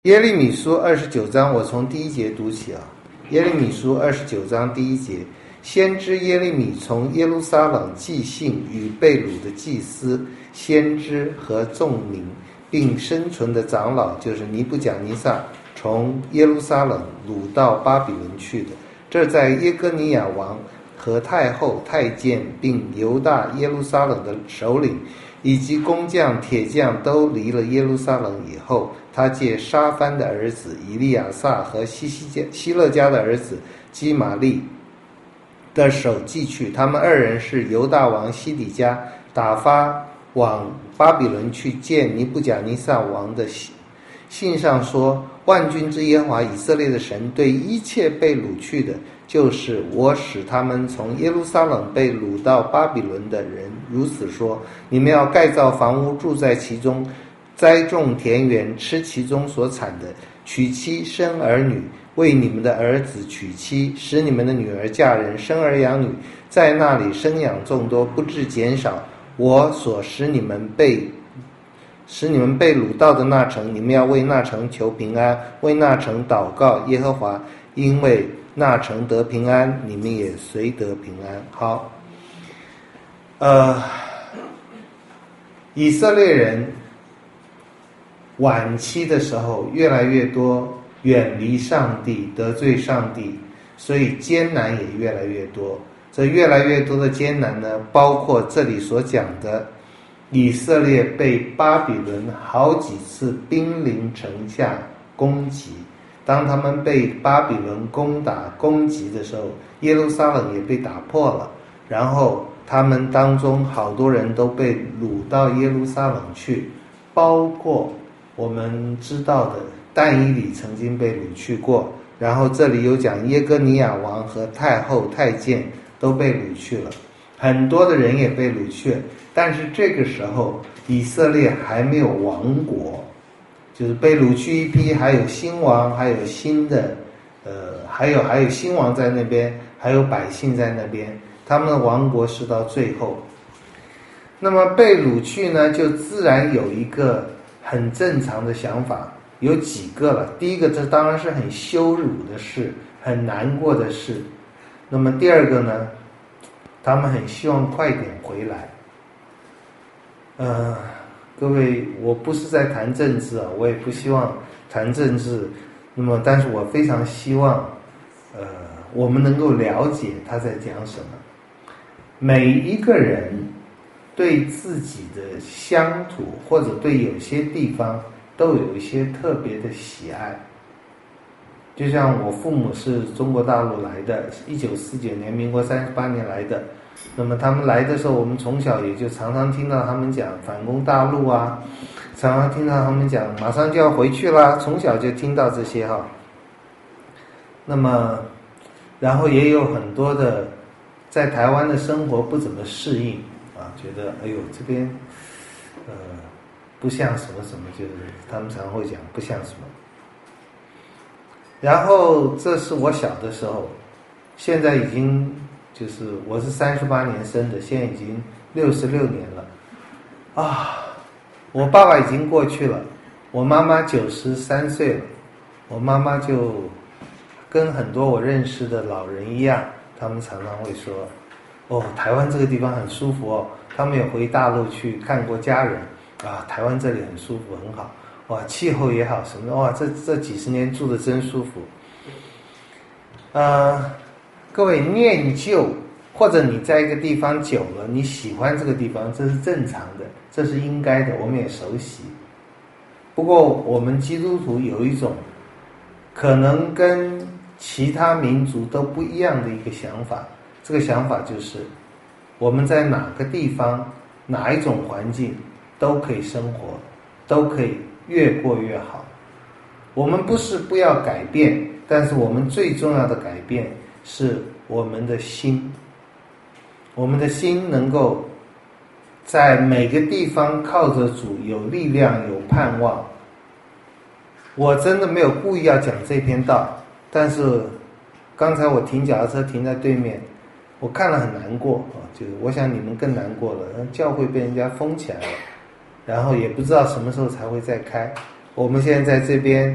耶利米书29章，我从第一节读起啊。耶利米书29章第一节，先知耶利米从耶路撒冷寄信与被掳的祭司、先知和众民，并生存的长老，就是尼布甲尼撒，从耶路撒冷掳到巴比伦去的。这在耶哥尼亚王和太后、太监，并犹大耶路撒冷的首领以及工匠、铁匠都离了耶路撒冷以后，他借沙番的儿子以利亚撒和希勒家的儿子基玛利的手寄去。他们二人是犹大王西底家打发往巴比伦去见尼布甲尼撒王的信上说：万军之耶和华以色列的神对一切被掳去的，就是我使他们从耶路撒冷被掳到巴比伦的人如此说：你们要盖造房屋，住在其中，栽种田园，吃其中所产的，娶妻生儿女，为你们的儿子娶妻，使你们的女儿嫁人，生儿养女，在那里生养众多，不致减少。我所使你们被掳到的那城，你们要为那城求平安，为那城祷告耶和华，因为那城得平安，你们也随得平安。好，以色列人晚期的时候越来越多远离上帝，得罪上帝，所以艰难也越来越多。这越来越多的艰难呢，包括这里所讲的以色列被巴比伦好几次兵临城下攻击。当他们被巴比伦攻击的时候，耶路撒冷也被打破了，然后他们当中好多人都被掳到耶路撒冷去，包括我们知道的但以理曾经被掳去过。然后这里有讲耶哥尼亚王和太后、太监都被掳去了，很多的人也被掳去，但是这个时候以色列还没有亡国，就是被掳去一批，还有新王，还有新的还有新王在那边，还有百姓在那边，他们的亡国是到最后。那么被掳去呢，就自然有一个很正常的想法，有几个了。第一个，这当然是很羞辱的事，很难过的事。那么第二个呢，他们很希望快点回来。各位，我不是在谈政治啊，我也不希望谈政治。那么，但是我非常希望，我们能够了解他在讲什么。每一个人对自己的乡土或者对有些地方都有一些特别的喜爱。就像我父母是中国大陆来的，1949年民国38年来的，那么他们来的时候，我们从小也就常常听到他们讲反攻大陆啊，常常听到他们讲马上就要回去啦，从小就听到这些哈。那么然后也有很多的在台湾的生活不怎么适应啊，觉得哎呦这边不像什么什么，就是他们常会讲不像什么。然后这是我小的时候，现在已经就是我是38年生的，现在已经66年了啊！我爸爸已经过去了，我妈妈93岁了。我妈妈就跟很多我认识的老人一样，他们常常会说：“哦，台湾这个地方很舒服哦。”他们也回大陆去看过家人啊，台湾这里很舒服，很好。哇，气候也好，什么的哇，这几十年住的真舒服。各位念旧，或者你在一个地方久了，你喜欢这个地方，这是正常的，这是应该的，我们也熟悉。不过我们基督徒有一种可能跟其他民族都不一样的一个想法，这个想法就是我们在哪个地方，哪一种环境都可以生活，都可以越过越好。我们不是不要改变，但是我们最重要的改变是我们的心。我们的心能够在每个地方靠着主，有力量，有盼望。我真的没有故意要讲这篇道，但是刚才我停脚踏车停在对面，我看了很难过啊，就是我想你们更难过了，教会被人家封起来了，然后也不知道什么时候才会再开。我们现在在这边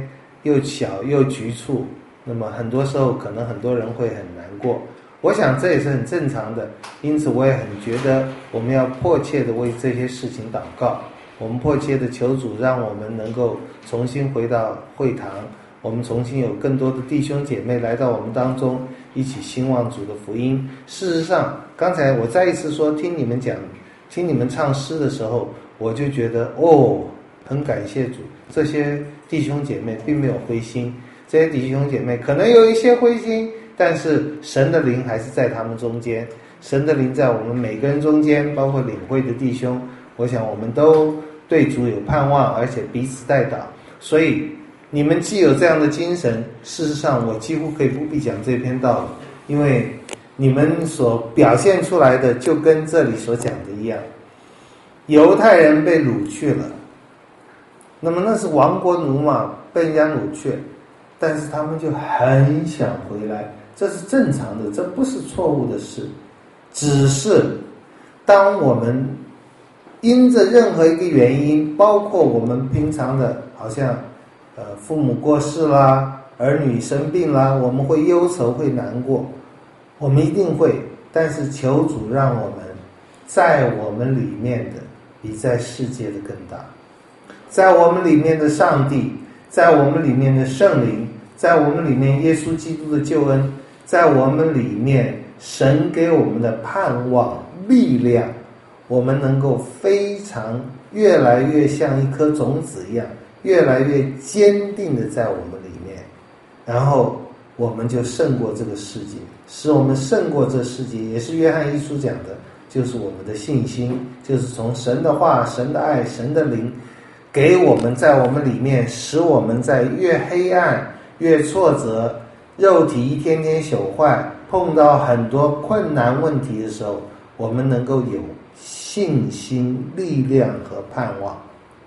又小又局促，那么很多时候可能很多人会很难过。我想这也是很正常的，因此我也很觉得我们要迫切的为这些事情祷告，我们迫切的求主让我们能够重新回到会堂，我们重新有更多的弟兄姐妹来到我们当中，一起兴旺主的福音。事实上，刚才我再一次说，听你们唱诗的时候，我就觉得很感谢主，这些弟兄姐妹并没有灰心，这些弟兄姐妹可能有一些灰心，但是神的灵还是在他们中间，神的灵在我们每个人中间，包括领会的弟兄，我想我们都对主有盼望，而且彼此代祷。所以你们既有这样的精神，事实上我几乎可以不必讲这篇道理，因为你们所表现出来的就跟这里所讲的一样，犹太人被掳去了，那么那是亡国奴嘛，被人家掳去，但是他们就很想回来，这是正常的，这不是错误的事。只是当我们因着任何一个原因，包括我们平常的好像父母过世啦，儿女生病啦，我们会忧愁会难过，我们一定会，但是求主让我们在我们里面的比在世界的更大，在我们里面的上帝，在我们里面的圣灵，在我们里面耶稣基督的救恩，在我们里面神给我们的盼望力量，我们能够非常越来越像一颗种子一样，越来越坚定的在我们里面，然后我们就胜过这个世界。使我们胜过这世界，也是约翰一书讲的，就是我们的信心，就是从神的话、神的爱、神的灵给我们在我们里面，使我们在越黑暗越挫折，肉体一天天朽坏，碰到很多困难问题的时候，我们能够有信心、力量和盼望。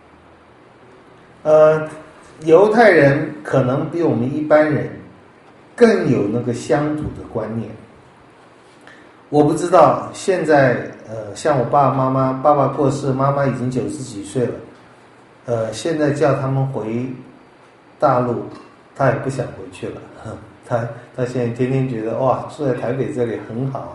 犹太人可能比我们一般人更有那个乡土的观念。我不知道现在像我爸爸过世，妈妈已经90几岁了，现在叫他们回大陆，他也不想回去了。他现在天天觉得住在台北这里很好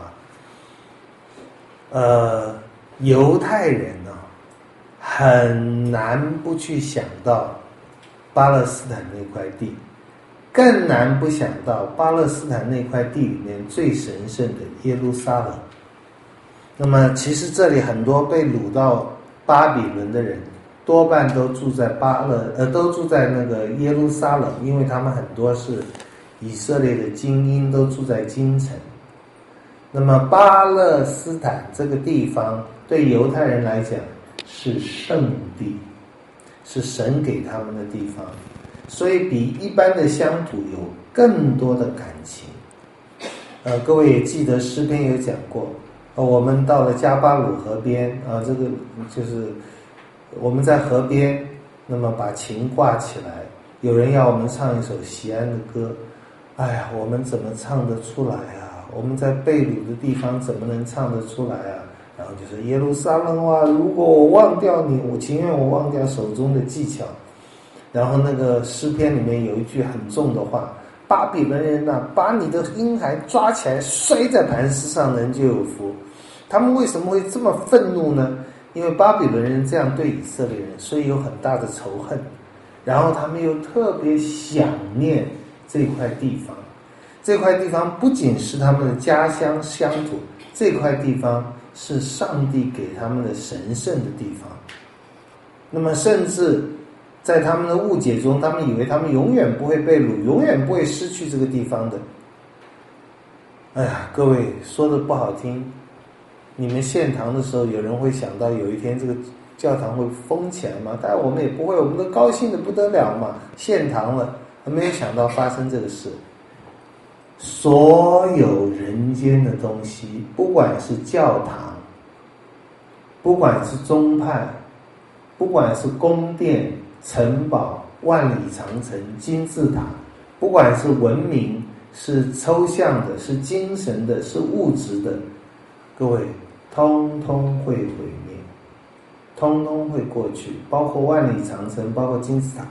啊。犹太人很难不去想到巴勒斯坦那块地，更难不想到巴勒斯坦那块地里面最神圣的耶路撒冷。那么其实这里很多被掳到巴比伦的人，多半都住在都住在那个耶路撒冷，因为他们很多是以色列的精英，都住在京城。那么巴勒斯坦这个地方对犹太人来讲是圣地，是神给他们的地方，所以比一般的乡土有更多的感情。各位也记得诗篇有讲过，我们到了加巴鲁河边这个就是我们在河边，那么把琴挂起来，有人要我们唱一首锡安的歌，我们怎么唱得出来啊？我们在被掳的地方怎么能唱得出来啊？然后就是耶路撒冷啊，如果我忘掉你，我情愿我忘掉手中的技巧。然后那个诗篇里面有一句很重的话，巴比伦人啊，把你的婴孩抓起来摔在磐石上，人就有福。他们为什么会这么愤怒呢？因为巴比伦人这样对以色列人，所以有很大的仇恨，然后他们又特别想念这块地方。这块地方不仅是他们的家乡乡土，这块地方是上帝给他们的神圣的地方。那么甚至在他们的误解中，他们以为他们永远不会被掳，永远不会失去这个地方的。各位说的不好听，你们献堂的时候，有人会想到有一天这个教堂会封起来吗？但我们也不会，我们都高兴的不得了嘛，献堂了，没有想到发生这个事。所有人间的东西，不管是教堂，不管是宗派，不管是宫殿、城堡、万里长城、金字塔，不管是文明，是抽象的，是精神的，是物质的，各位通通会毁灭，通通会过去，包括万里长城，包括金字塔，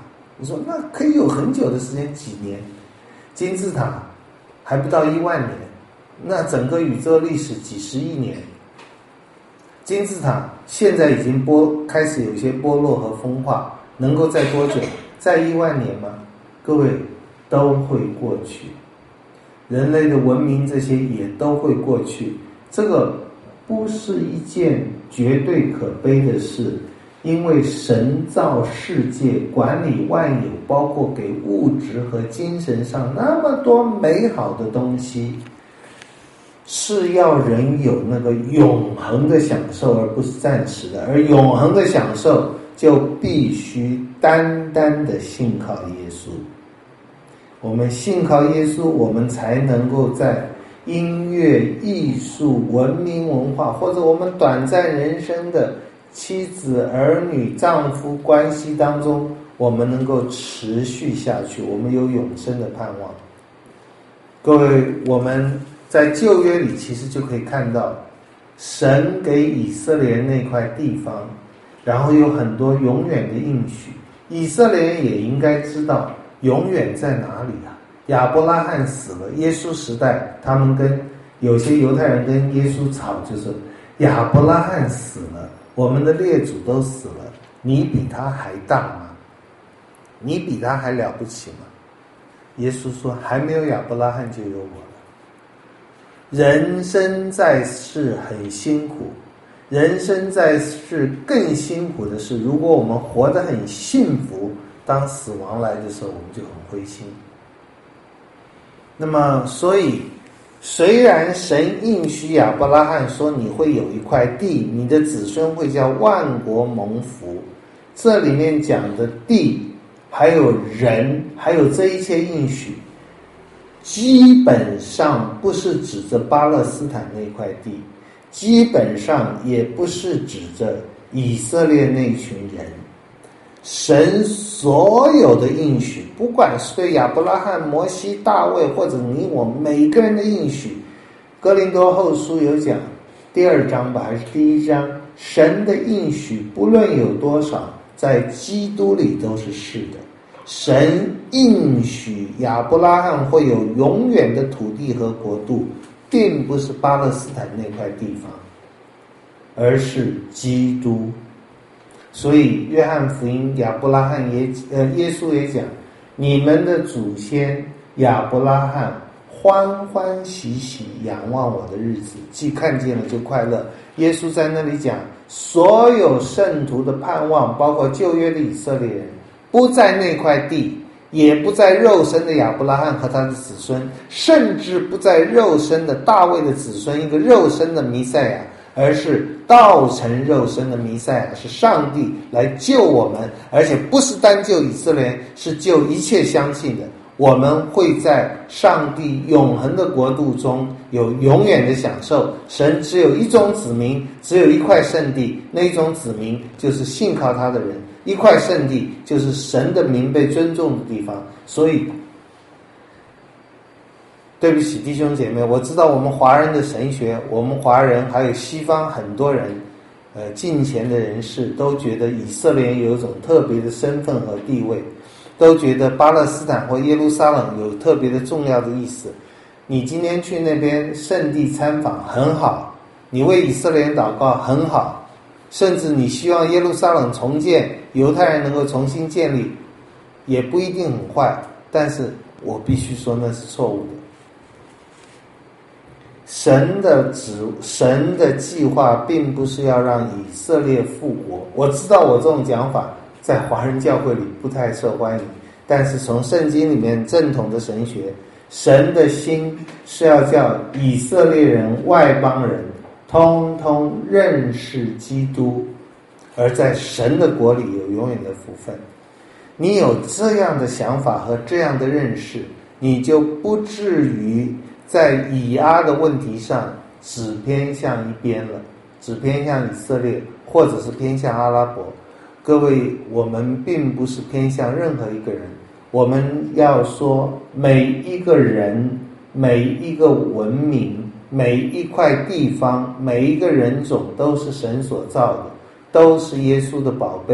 你说那可以有很久的时间，几年？金字塔还不到1万年，那整个宇宙历史几十亿年。金字塔现在已经开始有一些剥落和风化，能够在多久？在1万年吗？各位，都会过去。人类的文明这些也都会过去，这个不是一件绝对可悲的事，因为神造世界，管理万有，包括给物质和精神上那么多美好的东西，是要人有那个永恒的享受，而不是暂时的。而永恒的享受就必须单单的信靠耶稣。我们信靠耶稣，我们才能够在音乐、艺术、文明文化，或者我们短暂人生的妻子、儿女、丈夫关系当中，我们能够持续下去，我们有永生的盼望。各位，我们在旧约里其实就可以看到，神给以色列人那块地方，然后有很多永远的应许，以色列人也应该知道永远在哪里啊？亚伯拉罕死了，耶稣时代，他们跟有些犹太人跟耶稣吵，就是亚伯拉罕死了，我们的列祖都死了，你比他还大吗？你比他还了不起吗？耶稣说，还没有亚伯拉罕就有我了。人生在世很辛苦，人生在世更辛苦的是，如果我们活得很幸福，当死亡来的时候，我们就很灰心。那么，所以虽然神应许亚伯拉罕说你会有一块地，你的子孙会叫万国蒙福，这里面讲的地，还有人，还有这一切应许，基本上不是指着巴勒斯坦那块地，基本上也不是指着以色列那群人。神所有的应许，不管是对亚伯拉罕、摩西、大卫，或者你我每个人的应许，哥林多后书有讲，第2章吧，还是第1章，神的应许不论有多少，在基督里都是是的。神应许亚伯拉罕会有永远的土地和国度，并不是巴勒斯坦那块地方，而是基督。所以约翰福音耶稣也讲，你们的祖先亚伯拉罕欢欢喜喜仰望我的日子，既看见了就快乐。耶稣在那里讲，所有圣徒的盼望，包括旧约的以色列人，不在那块地，也不在肉身的亚伯拉罕和他的子孙，甚至不在肉身的大卫的子孙，一个肉身的弥赛亚，而是道成肉身的弥赛亚，是上帝来救我们，而且不是单救以色列人，是救一切相信的。我们会在上帝永恒的国度中有永远的享受。神只有一种子民，只有一块圣地，那一种子民就是信靠他的人，一块圣地就是神的名被尊重的地方。所以对不起弟兄姐妹，我知道我们华人的神学，我们华人还有西方很多人近前的人士都觉得以色列有一种特别的身份和地位，都觉得巴勒斯坦或耶路撒冷有特别的重要的意思。你今天去那边圣地参访很好，你为以色列人祷告很好，甚至你希望耶路撒冷重建，犹太人能够重新建立，也不一定很坏，但是我必须说那是错误的。神的计划并不是要让以色列复国。我知道我这种讲法在华人教会里不太受欢迎，但是从圣经里面正统的神学，神的心是要叫以色列人、外邦人通通认识基督，而在神的国里有永远的福分。你有这样的想法和这样的认识，你就不至于在以阿的问题上只偏向一边了，只偏向以色列，或者是偏向阿拉伯。各位，我们并不是偏向任何一个人，我们要说每一个人、每一个文明、每一块地方、每一个人种都是神所造的，都是耶稣的宝贝。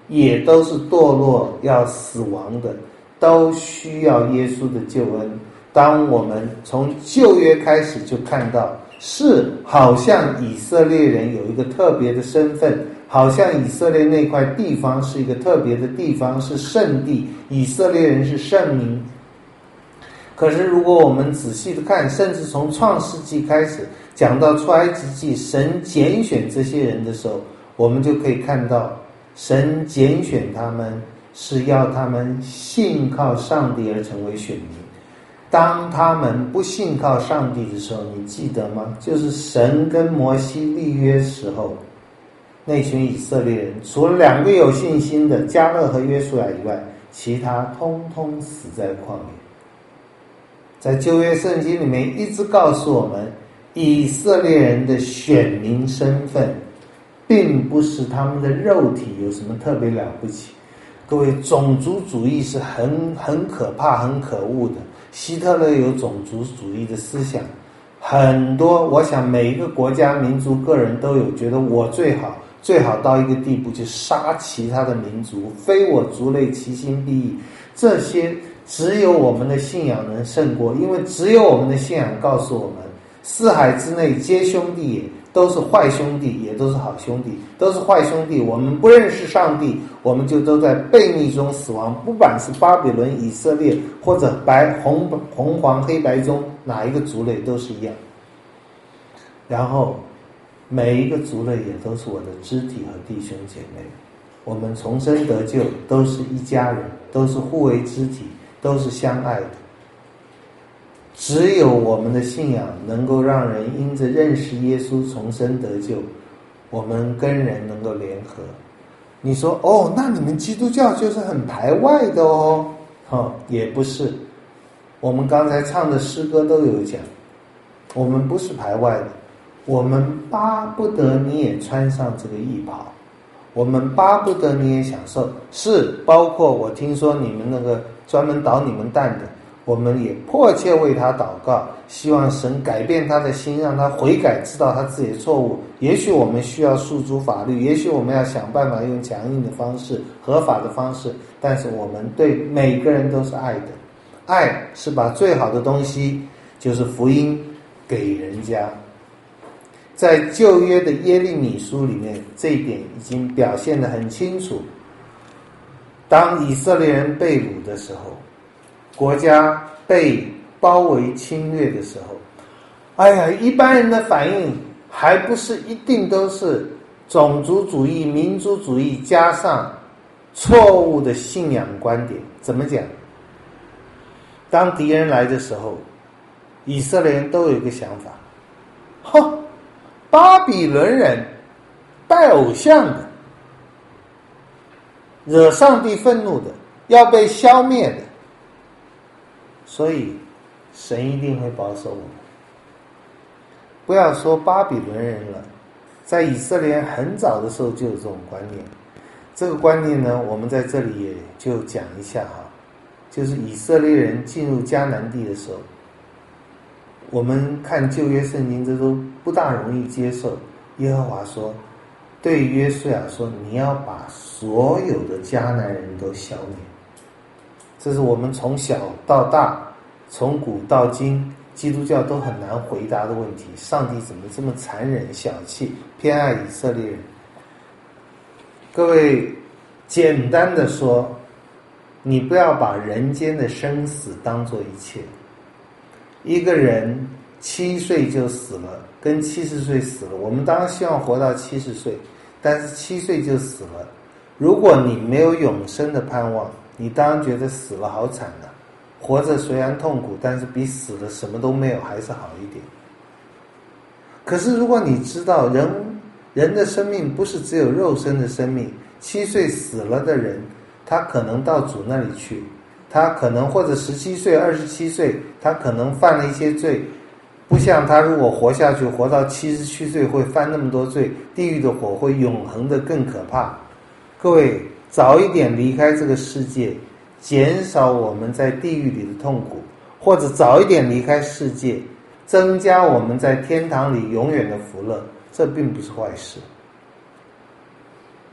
也都是堕落要死亡的，都需要耶稣的救恩。当我们从旧约开始就看到，是好像以色列人有一个特别的身份，好像以色列那块地方是一个特别的地方，是圣地，以色列人是圣民。可是如果我们仔细的看，甚至从创世纪开始讲到出埃及记，神拣选这些人的时候，我们就可以看到神拣选他们是要他们信靠上帝而成为选民。当他们不信靠上帝的时候，你记得吗？就是神跟摩西立约时候，那群以色列人除了2个有信心的迦勒和约书亚以外，其他通通死在旷野。在旧约圣经里面一直告诉我们，以色列人的选民身份并不是他们的肉体有什么特别了不起。各位，种族主义是很可怕很可恶的。希特勒有种族主义的思想，很多，我想每一个国家民族个人都有觉得我最好，最好到一个地步就杀其他的民族，非我族类其心必异。这些只有我们的信仰能胜过，因为只有我们的信仰告诉我们，四海之内皆兄弟也，都是坏兄弟也都是好兄弟，都是坏兄弟。我们不认识上帝，我们就都在悖逆中死亡，不管是巴比伦、以色列或者红黄黑白中哪一个族类都是一样。然后每一个族类也都是我的肢体和弟兄姐妹，我们重生得救都是一家人，都是互为肢体，都是相爱的。只有我们的信仰能够让人因着认识耶稣重生得救，我们跟人能够联合。你说哦，那你们基督教就是很排外的哦？也不是。我们刚才唱的诗歌都有讲，我们不是排外的，我们巴不得你也穿上这个义袍，我们巴不得你也享受。是，包括我听说你们那个专门捣你们蛋的，我们也迫切为他祷告，希望神改变他的心，让他悔改，知道他自己的错误。也许我们需要诉诸法律，也许我们要想办法用强硬的方式、合法的方式，但是我们对每个人都是爱的。爱是把最好的东西，就是福音给人家。在旧约的耶利米书里面，这一点已经表现得很清楚。当以色列人被掳的时候，国家被包围侵略的时候，一般人的反应还不是一定都是种族主义、民族主义加上错误的信仰观点。怎么讲？当敌人来的时候，以色列人都有一个想法，巴比伦人拜偶像的，惹上帝愤怒的，要被消灭的，所以神一定会保守我们。不要说巴比伦人了，在以色列人很早的时候就有这种观念。这个观念呢，我们在这里也就讲一下哈，就是以色列人进入迦南地的时候，我们看旧约圣经，这都不大容易接受。耶和华说，对约书亚说，你要把所有的迦南人都消灭。这是我们从小到大，从古到今，基督教都很难回答的问题。上帝怎么这么残忍、小气，偏爱以色列人？各位，简单的说，你不要把人间的生死当作一切。一个人7岁就死了，跟70岁死了，我们当然希望活到70岁，但是7岁就死了，如果你没有永生的盼望，你当然觉得死了好惨啊。活着虽然痛苦，但是比死了什么都没有还是好一点。可是如果你知道人的生命不是只有肉身的生命，7岁死了的人，他可能到主那里去，他可能或者17岁、27岁，他可能犯了一些罪，不像他如果活下去，活到77岁会犯那么多罪，地狱的火会永恒的更可怕。各位，早一点离开这个世界，减少我们在地狱里的痛苦，或者早一点离开世界，增加我们在天堂里永远的福乐，这并不是坏事。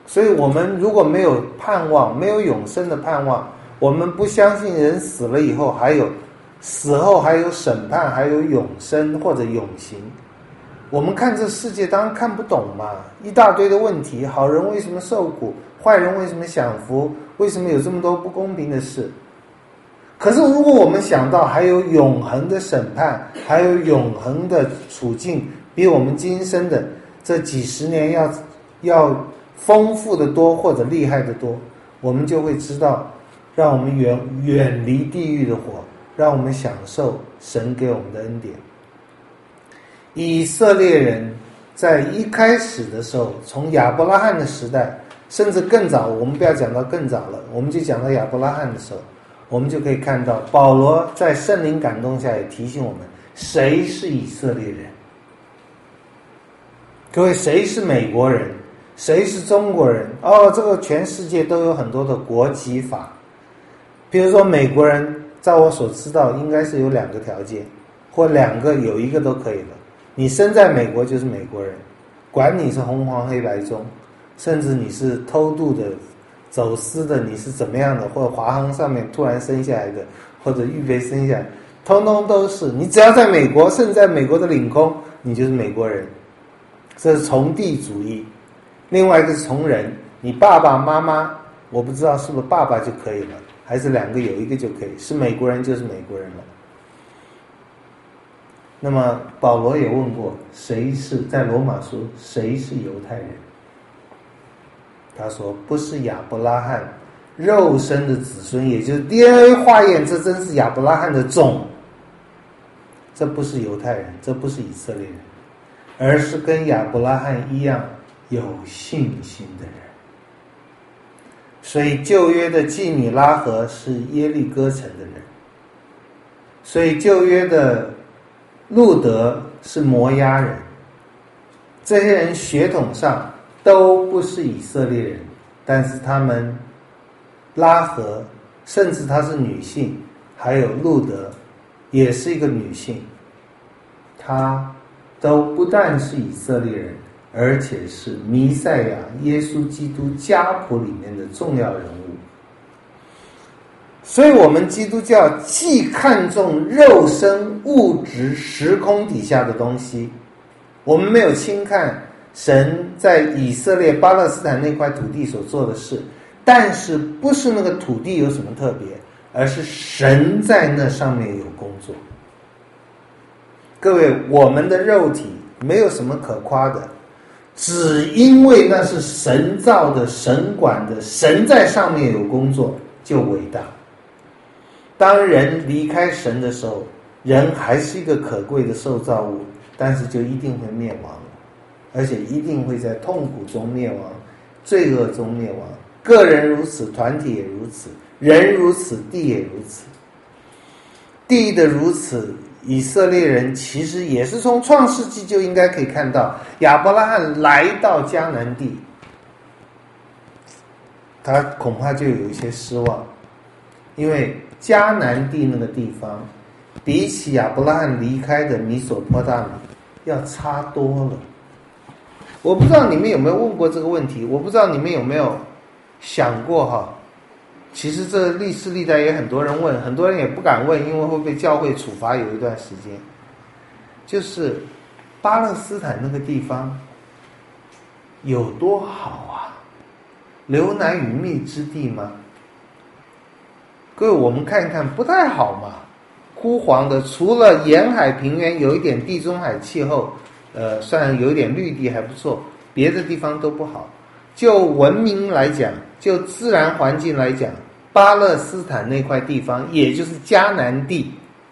所以我们如果没有盼望，没有永生的盼望，我们不相信人死了以后死后还有审判，还有永生或者永刑，我们看这世界当然看不懂嘛，一大堆的问题，好人为什么受苦，坏人为什么享福，为什么有这么多不公平的事。可是如果我们想到还有永恒的审判，还有永恒的处境，比我们今生的这几十年要丰富的多，或者厉害的多，我们就会知道，让我们远离地狱的火，让我们享受神给我们的恩典。以色列人在一开始的时候，从亚伯拉罕的时代，甚至更早，我们不要讲到更早了，我们就讲到亚伯拉罕的时候，我们就可以看到保罗在圣灵感动下也提醒我们，谁是以色列人？各位，谁是美国人？谁是中国人？这个全世界都有很多的国籍法。比如说美国人，在我所知道应该是有2个条件，或2个有1个都可以了。你生在美国就是美国人，管你是红黄黑白中，甚至你是偷渡的、走私的，你是怎么样的，或者华航上面突然生下来的，或者预备生下来，通通都是。你只要在美国，甚至在美国的领空，你就是美国人。这是从地主义。另外一个是从人，你爸爸妈妈，我不知道是不是爸爸就可以了，还是2个有1个就可以，是美国人就是美国人了。那么保罗也问过，谁是在罗马书谁是犹太人？他说不是亚伯拉罕肉身的子孙，也就是 DNA 化验，这真是亚伯拉罕的种，这不是犹太人，这不是以色列人，而是跟亚伯拉罕一样有信心的人。所以旧约的基米拉合是耶利哥城的人，所以旧约的路德是摩押人，这些人血统上都不是以色列人，但是他们拉合，甚至她是女性，还有路德也是一个女性，她都不但是以色列人，而且是弥赛亚耶稣基督家谱里面的重要人物。所以我们基督教既看重肉身物质时空底下的东西，我们没有轻看神在以色列巴勒斯坦那块土地所做的事，但是不是那个土地有什么特别，而是神在那上面有工作。各位，我们的肉体没有什么可夸的，只因为那是神造的、神管的，神在上面有工作就伟大。当人离开神的时候，人还是一个可贵的受造物，但是就一定会灭亡，而且一定会在痛苦中灭亡，罪恶中灭亡。个人如此，团体也如此，人如此，地也如此。地的如此，以色列人其实也是从创世纪就应该可以看到，亚伯拉罕来到迦南地，他恐怕就有一些失望，因为迦南地那个地方比起亚伯拉罕离开的米索波大米要差多了。我不知道你们有没有问过这个问题，我不知道你们有没有想过哈，其实这历世历代也很多人问，很多人也不敢问，因为会被教会处罚有一段时间。就是巴勒斯坦那个地方有多好啊，流奶与蜜之地吗？各位，我们看一看，不太好嘛，枯黄的，除了沿海平原有一点地中海气候，算有一点绿地还不错，别的地方都不好。就文明来讲，就自然环境来讲，巴勒斯坦那块地方，也就是迦南地，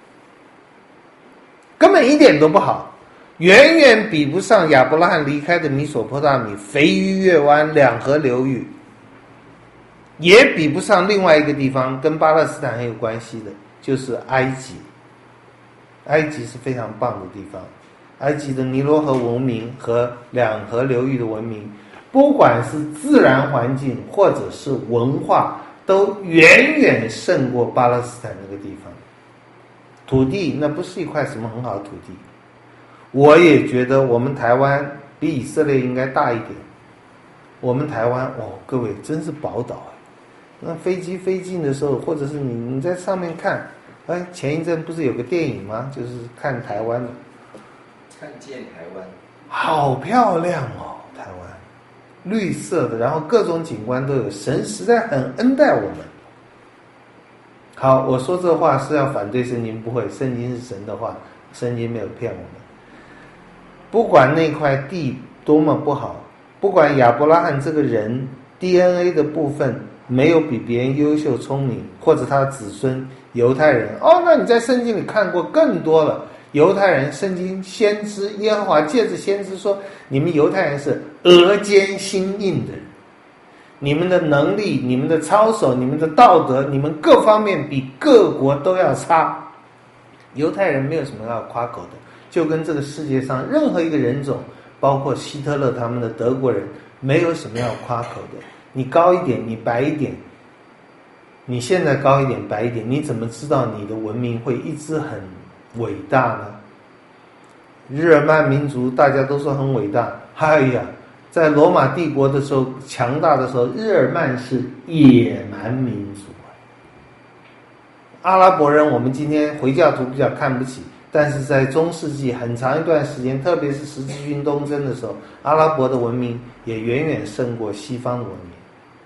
根本一点都不好，远远比不上亚伯拉罕离开的米索波大米，肥鱼月湾，两河流域，也比不上另外一个地方跟巴勒斯坦很有关系的，就是埃及。埃及是非常棒的地方，埃及的尼罗河文明和两河流域的文明，不管是自然环境或者是文化，都远远胜过巴勒斯坦那个地方。土地那不是一块什么很好的土地，我也觉得我们台湾比以色列应该大一点。 我们台湾各位真是宝岛哎。那飞机飞进的时候，或者是你在上面看，前一阵不是有个电影吗？就是看台湾的， 看见台湾， 好漂亮哦，台湾绿色的，然后各种景观都有，神实在很恩待我们。好，我说这话是要反对圣经，不会，圣经是神的话，圣经没有骗我们。不管那块地多么不好，不管亚伯拉罕这个人 DNA 的部分没有比别人优秀聪明，或者他的子孙犹太人，那你在圣经里看过更多了。犹太人，圣经先知耶和华借着先知说，你们犹太人是额间心硬的人，你们的能力、你们的操守、你们的道德、你们各方面比各国都要差。犹太人没有什么要夸口的，就跟这个世界上任何一个人种，包括希特勒他们的德国人，没有什么要夸口的。你高一点，你白一点，你现在高一点白一点，你怎么知道你的文明会一直很伟大呢？日耳曼民族大家都说很伟大，在罗马帝国的时候强大的时候，日耳曼是野蛮民族。阿拉伯人我们今天回教徒比较看不起，但是在中世纪很长一段时间，特别是十字军东征的时候，阿拉伯的文明也远远胜过西方的文明。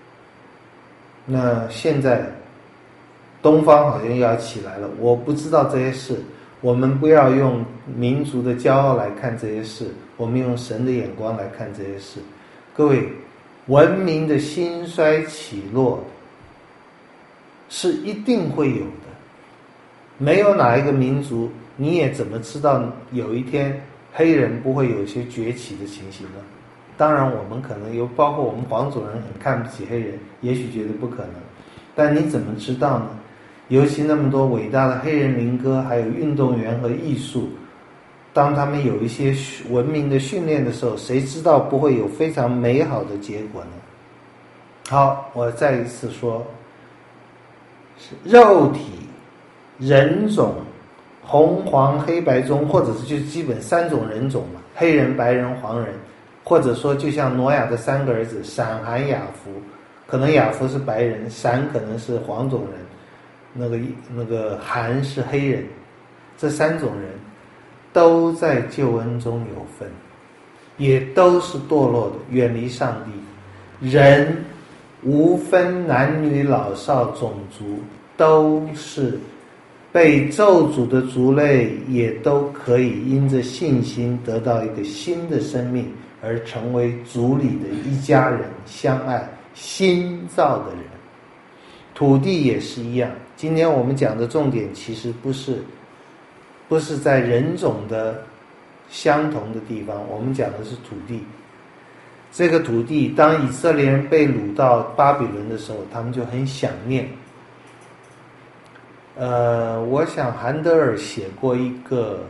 那现在东方好像又要起来了，我不知道这些事，我们不要用民族的骄傲来看这些事，我们用神的眼光来看这些事。各位，文明的兴衰起落是一定会有的，没有哪一个民族你也怎么知道有一天黑人不会有些崛起的情形呢？当然我们可能有，包括我们黄种人很看不起黑人，也许觉得不可能，但你怎么知道呢？尤其那么多伟大的黑人民歌，还有运动员和艺术，当他们有一些文明的训练的时候，谁知道不会有非常美好的结果呢？好，我再一次说，肉体、人种、红黄黑白中，或者是就基本三种人种嘛，黑人、白人、黄人，或者说就像挪亚的三个儿子闪、含、雅弗，可能雅弗是白人，闪可能是黄种人，那个含是黑人，这三种人都在救恩中有份，也都是堕落的，远离上帝。人无分男女老少种族，都是被咒诅的族类，也都可以因着信心得到一个新的生命，而成为族里的一家人，相爱，新造的人。土地也是一样，今天我们讲的重点其实不是在人种的相同的地方，我们讲的是土地。这个土地，当以色列人被掳到巴比伦的时候，他们就很想念。我想韩德尔写过一个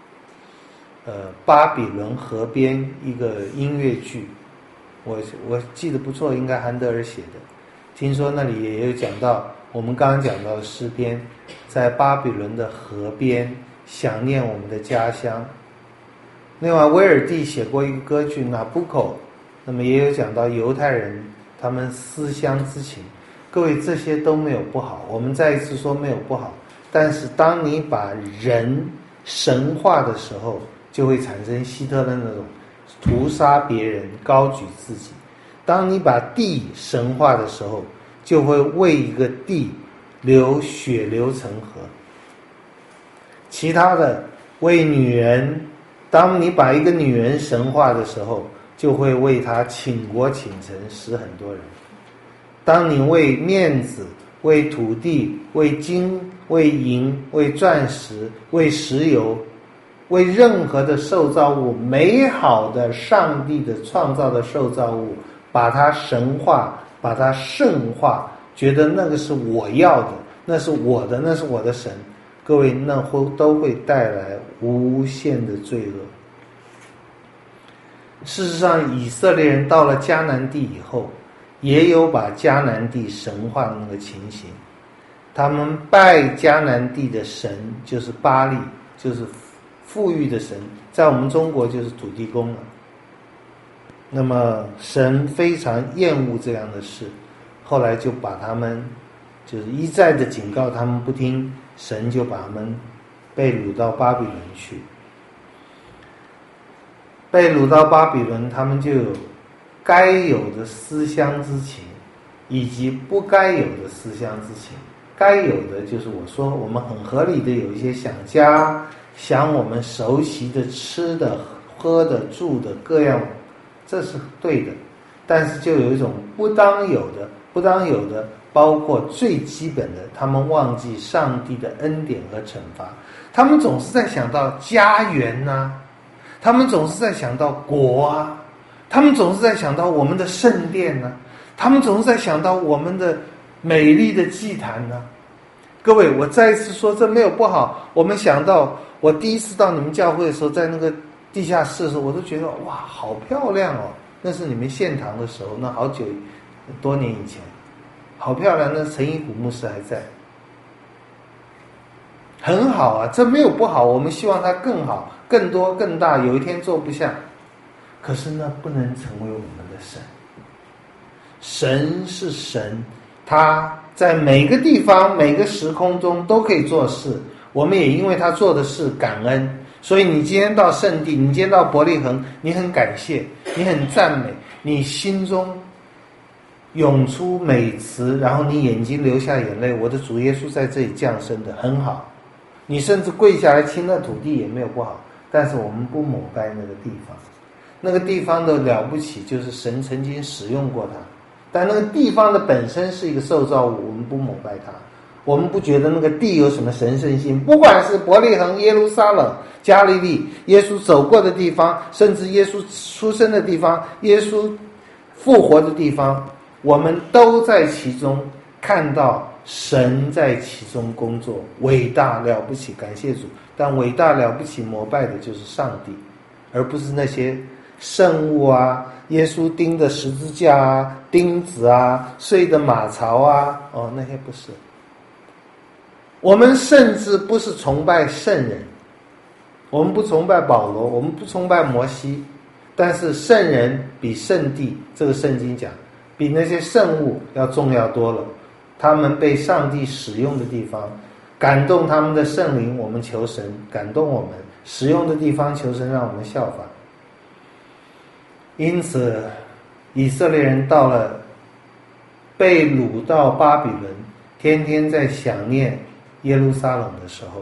巴比伦河边一个音乐剧，我记得不错，应该韩德尔写的。听说那里也有讲到我们刚刚讲到的诗篇，在巴比伦的河边想念我们的家乡。另外威尔第写过一个歌剧《拿布口》，那么也有讲到犹太人他们思乡之情。各位，这些都没有不好，我们再一次说没有不好，但是当你把人神化的时候，就会产生希特勒那种屠杀别人、高举自己。当你把地神化的时候，就会为一个地血流成河。其他的，为女人，当你把一个女人神化的时候，就会为她倾国倾城，死很多人。当你为面子、为土地、为金、为银、为钻石、为石油，为任何的受造物，美好的上帝的创造的受造物，把它神化，把它圣化，觉得那个是我要的，那是我的，那是我的神。各位，那都会带来无限的罪恶。事实上，以色列人到了迦南地以后，也有把迦南地神化的那个情形。他们拜迦南地的神就是巴力，就是富裕的神，在我们中国就是土地公了。 那么神非常厌恶这样的事，后来就把他们就是一再的警告他们不听，神就把他们被掳到巴比伦去。被掳到巴比伦，他们就有该有的思乡之情，以及不该有的思乡之情。该有的就是我说我们很合理的有一些想家，想我们熟悉的吃的喝的住的各样，这是对的。但是就有一种不当有的包括最基本的，他们忘记上帝的恩典和惩罚。他们总是在想到家园啊，他们总是在想到国啊，他们总是在想到我们的圣殿啊，他们总是在想到我们的美丽的祭坛啊。各位，我再一次说，这没有不好。我们想到我第一次到你们教会的时候，在那个地下室的时候，我都觉得哇，好漂亮哦。那是你们献堂的时候，那好久多年以前，好漂亮。那陈一虎牧师还在，很好啊，这没有不好。我们希望它更好、更多、更大。有一天做不下，可是呢，不能成为我们的神。神是神，他在每个地方、每个时空中都可以做事。我们也因为他做的事感恩。所以你今天到圣地，你今天到伯利恒，你很感谢，你很赞美，你心中涌出美词，然后你眼睛流下眼泪。我的主耶稣在这里降生的，很好。你甚至跪下来亲那土地也没有不好，但是我们不膜拜那个地方。那个地方的了不起，就是神曾经使用过它，但那个地方的本身是一个受造物，我们不膜拜它。我们不觉得那个地有什么神圣性，不管是伯利恒、耶路撒冷、加利利，耶稣走过的地方，甚至耶稣出生的地方，耶稣复活的地方，我们都在其中看到神在其中工作，伟大了不起，感谢主。但伟大了不起膜拜的就是上帝，而不是那些圣物啊，耶稣钉的十字架啊，钉子啊，睡的马槽啊，那些不是。我们甚至不是崇拜圣人，我们不崇拜保罗，我们不崇拜摩西，但是圣人比圣地，这个圣经讲，比那些圣物要重要多了。他们被上帝使用的地方，感动他们的圣灵，我们求神感动我们，使用的地方求神让我们效法。因此以色列人到了被掳到巴比伦，天天在想念耶路撒冷的时候，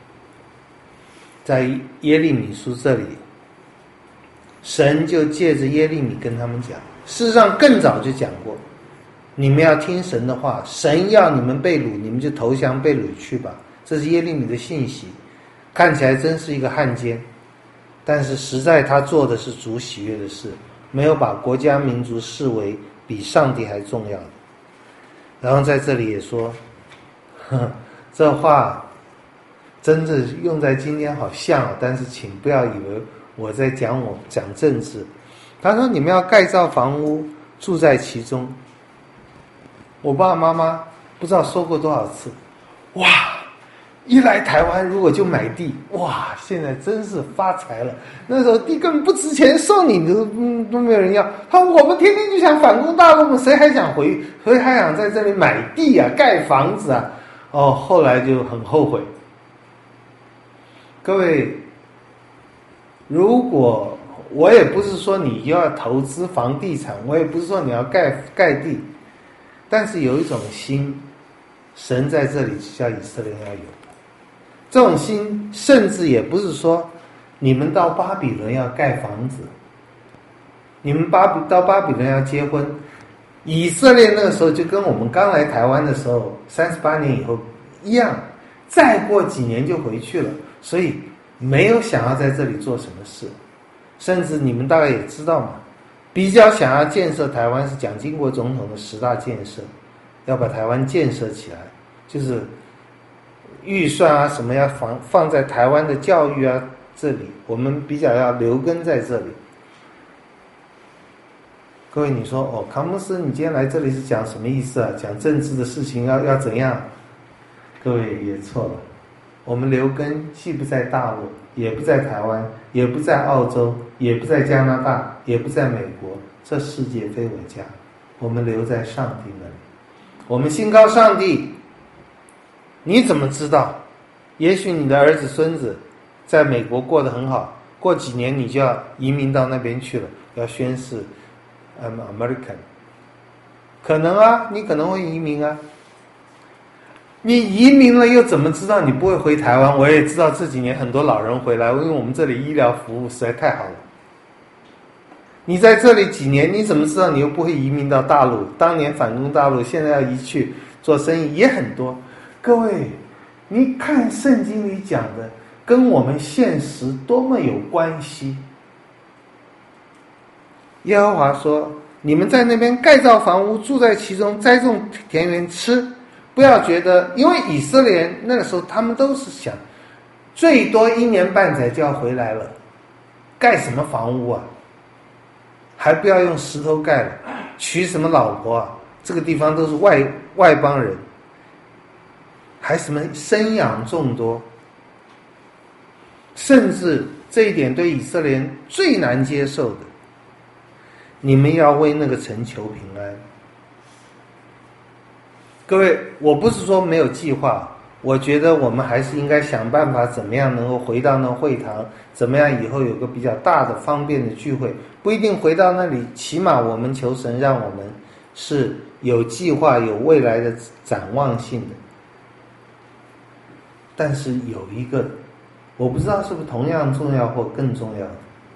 在耶利米书这里，神就借着耶利米跟他们讲，事实上更早就讲过，你们要听神的话，神要你们被掳，你们就投降被掳去吧。这是耶利米的信息，看起来真是一个汉奸，但是实在他做的是主喜悦的事，没有把国家民族视为比上帝还重要的。然后在这里也说，这话真的用在今天好像，但是请不要以为我在讲政治。他说你们要盖造房屋，住在其中。我爸爸妈妈不知道说过多少次，哇，一来台湾如果就买地，哇，现在真是发财了。那时候地根本不值钱，送你都没有人要。他说我们天天就想反攻大陆，谁还想谁还想在这里买地啊，盖房子啊？后来就很后悔。各位，如果我也不是说你要投资房地产，我也不是说你要盖地，但是有一种心，神在这里叫以色列人要有。这种心甚至也不是说你们到巴比伦要盖房子，你们到巴比伦要结婚。以色列那个时候就跟我们刚来台湾的时候38年以后一样，再过几年就回去了，所以没有想要在这里做什么事。甚至你们大概也知道嘛，比较想要建设台湾是蒋经国总统的10大建设，要把台湾建设起来，就是预算啊什么要放在台湾的教育啊这里，我们比较要留根在这里。各位你说康牧师你今天来这里是讲什么意思啊？讲政治的事情要怎样？各位也错了。 我们留根既不在大陆，也不在台湾，也不在澳洲，也不在加拿大，也不在美国，这世界非我家，我们留在上帝那里。我们信靠上帝。你怎么知道？也许你的儿子孙子在美国过得很好，过几年你就要移民到那边去了，要宣誓 I'm American。 可能啊，你可能会移民啊。你移民了又怎么知道你不会回台湾？我也知道这几年很多老人回来，因为我们这里医疗服务实在太好了。你在这里几年，你怎么知道你又不会移民到大陆？当年反攻大陆，现在要移去做生意也很多。各位，你看圣经里讲的跟我们现实多么有关系。耶和华说，你们在那边盖造房屋，住在其中，栽种田园，吃。不要觉得，因为以色列人那个时候他们都是想最多1年半载就要回来了，盖什么房屋啊？还不要用石头盖了，娶什么老婆啊？这个地方都是外邦人，还什么生养众多，甚至这一点对以色列人最难接受的，你们要为那个城求平安。各位，我不是说没有计划，我觉得我们还是应该想办法怎么样能够回到那会堂，怎么样以后有个比较大的方便的聚会，不一定回到那里，起码我们求神让我们是有计划有未来的展望性的。但是有一个我不知道是不是同样重要或更重要的，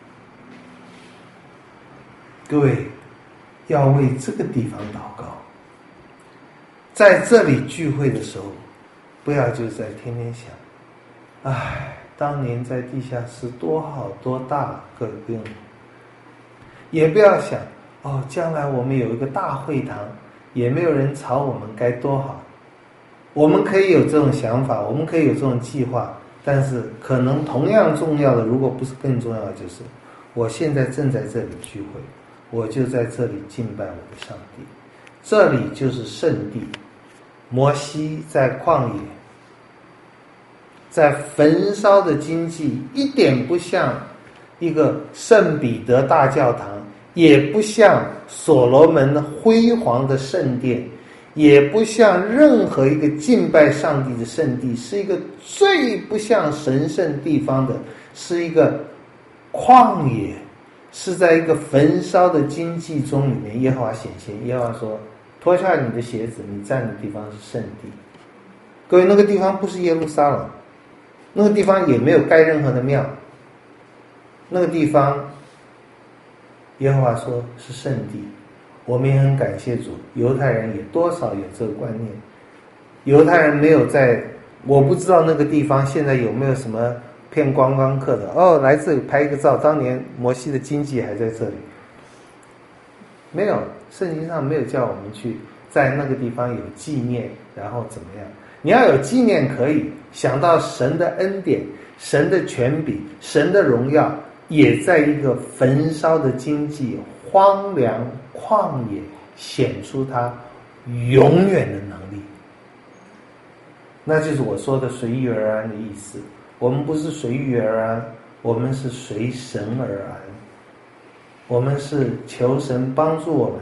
各位要为这个地方祷告。在这里聚会的时候，不要就在天天想，当年在地下室多好多大，各位不用。也不要想，将来我们有一个大会堂，也没有人吵我们，该多好。我们可以有这种想法，我们可以有这种计划，但是可能同样重要的，如果不是更重要的，就是我现在正在这里聚会，我就在这里敬拜我的上帝，这里就是圣地。摩西在旷野，在焚烧的经济，一点不像一个圣彼得大教堂，也不像所罗门辉煌的圣殿，也不像任何一个敬拜上帝的圣地，是一个最不像神圣地方的，是一个旷野，是在一个焚烧的经济中里面，耶和华显现。耶和华说，脱下你的鞋子，你站的地方是圣地。各位，那个地方不是耶路撒冷，那个地方也没有盖任何的庙，那个地方耶和华说是圣地。我们也很感谢主，犹太人也多少有这个观念。犹太人没有在，我不知道那个地方现在有没有什么骗观光客的，来这里拍一个照，当年摩西的经济还在这里。没有，圣经上没有叫我们去在那个地方有纪念，然后怎么样。你要有纪念可以想到神的恩典，神的权柄，神的荣耀，也在一个焚烧的经济荒凉旷野显出他永远的能力。那就是我说的随遇而安的意思。我们不是随遇而安，我们是随神而安，我们是求神帮助我们。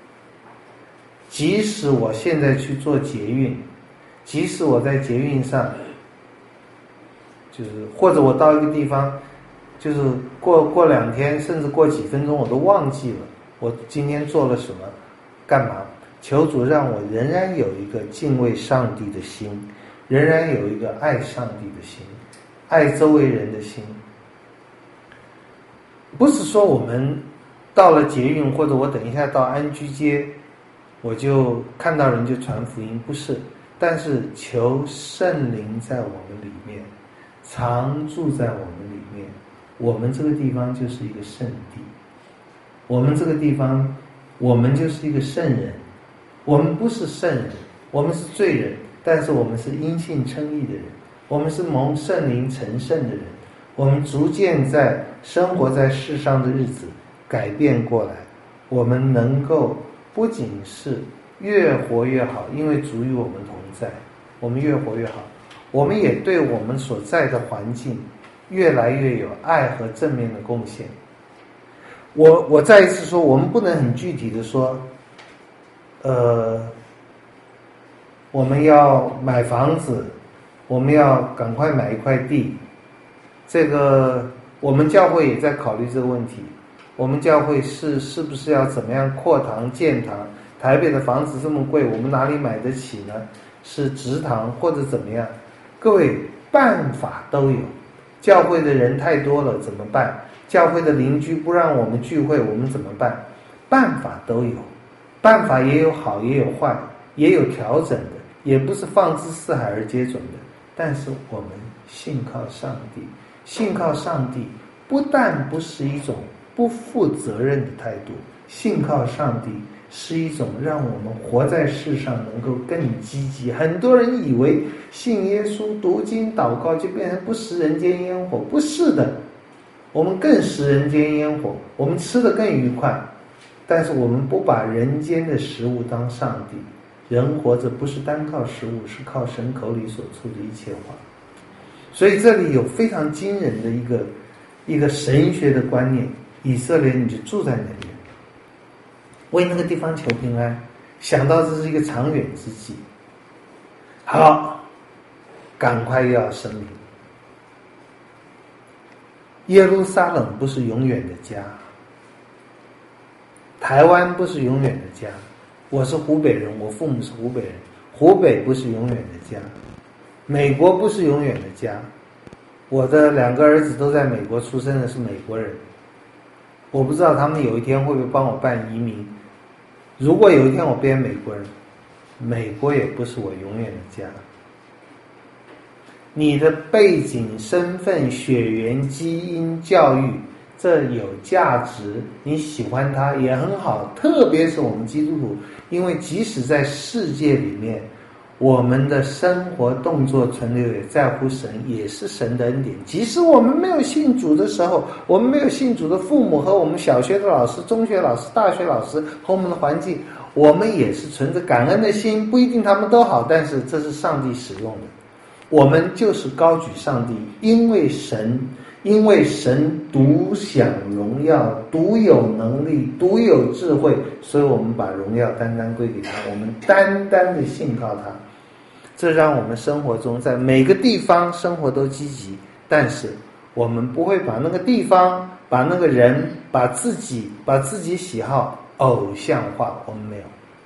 即使我现在去做捷运，即使我在捷运上，就是或者我到一个地方，就是过2天甚至过几分钟我都忘记了我今天做了什么干嘛。求主让我仍然有一个敬畏上帝的心，仍然有一个爱上帝的心，爱周围人的心。不是说我们到了捷运，或者我等一下到安居街，我就看到人就传福音，不是。但是求圣灵在我们里面，常住在我们里面。我们这个地方就是一个圣地，我们这个地方，我们就是一个圣人。我们不是圣人，我们是罪人，但是我们是因信称义的人，我们是蒙圣灵成圣的人。我们逐渐在生活在世上的日子改变过来，我们能够不仅是越活越好，因为主与我们同在，我们越活越好， 我们也对我们所在的环境越来越有爱和正面的贡献。我再一次说，我们不能很具体的说，我们要买房子，我们要赶快买一块地。这个我们教会也在考虑这个问题。我们教会是不是要怎么样扩堂建堂？台北的房子这么贵，我们哪里买得起呢？是直堂或者怎么样？各位，办法都有。教会的人太多了怎么办？教会的邻居不让我们聚会，我们怎么办？办法都有，办法也有好也有坏，也有调整的，也不是放之四海而皆准的。但是我们信靠上帝，信靠上帝不但不是一种不负责任的态度，信靠上帝是一种让我们活在世上能够更积极。很多人以为信耶稣、读经、祷告就变成不食人间烟火，不是的，我们更食人间烟火，我们吃得更愉快，但是我们不把人间的食物当上帝。人活着不是单靠食物，是靠神口里所出的一切话。所以这里有非常惊人的一个神学的观念，以色列人就住在那里，为那个地方求平安，想到这是一个长远之计。好，赶快要声明，耶路撒冷不是永远的家，台湾不是永远的家。我是湖北人，我父母是湖北人，湖北不是永远的家，美国不是永远的家。我的2个儿子都在美国出生的，是美国人，我不知道他们有一天会不会帮我办移民。如果有一天我变美国人，美国也不是我永远的家。你的背景、身份、血缘、基因、教育，这有价值，你喜欢它也很好。特别是我们基督徒，因为即使在世界里面，我们的生活动作存留也在乎神，也是神的恩典。即使我们没有信主的时候，我们没有信主的父母和我们小学的老师、中学老师、大学老师和我们的环境，我们也是存着感恩的心，不一定他们都好，但是这是上帝使用的。我们就是高举上帝，因为神独享荣耀，独有能力，独有智慧，所以我们把荣耀单单归给他，我们单单的信靠他。这让我们生活中在每个地方生活都积极，但是我们不会把那个地方、把那个人、把自己喜好偶像化，我们没有。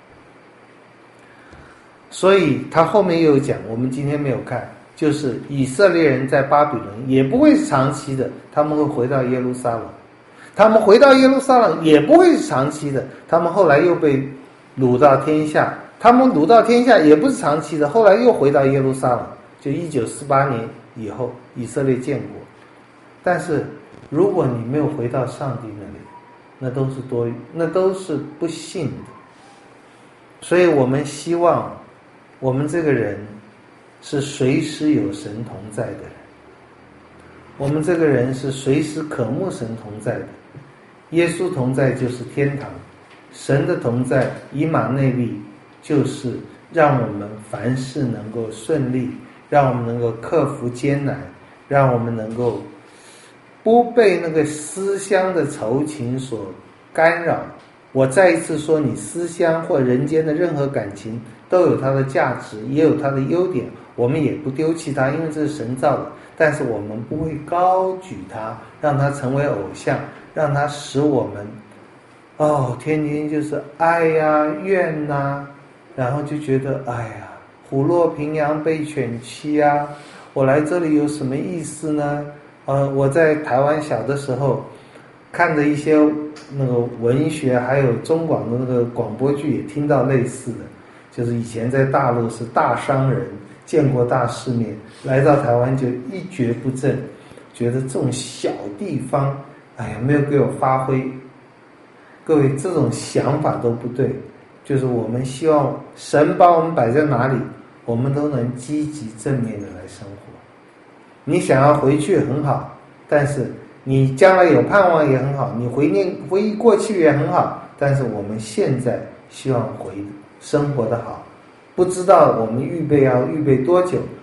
所以他后面又有讲，我们今天没有看，就是以色列人在巴比伦也不会是长期的，他们会回到耶路撒冷。他们回到耶路撒冷也不会是长期的，他们后来又被掳到天下，他们掳到天下也不是长期的，后来又回到耶路撒冷，就1948年以后以色列建国。但是如果你没有回到上帝那里，那都是多余，那都是不信的。所以我们希望我们这个人是随时有神同在的人，我们这个人是随时渴慕神同在的。耶稣同在就是天堂，神的同在以马内利就是让我们凡事能够顺利，让我们能够克服艰难，让我们能够不被那个思乡的愁情所干扰。我再一次说，你思乡或人间的任何感情都有它的价值，也有它的优点，我们也不丢弃它，因为这是神造的。但是我们不会高举它，让它成为偶像，让它使我们天天就是爱呀、怨呐，然后就觉得哎呀，虎落平阳被犬欺啊，我来这里有什么意思呢？我在台湾小的时候看的一些那个文学，还有中广的那个广播剧，也听到类似的，就是以前在大陆是大商人，见过大世面，来到台湾就一蹶不振，觉得这种小地方，哎呀，没有给我发挥。各位，这种想法都不对，就是我们希望神把我们摆在哪里，我们都能积极正面的来生活。你想要回去很好，但是你将来有盼望也很好，你回忆过去也很好，但是我们现在希望生活的好，不知道我们预备多久，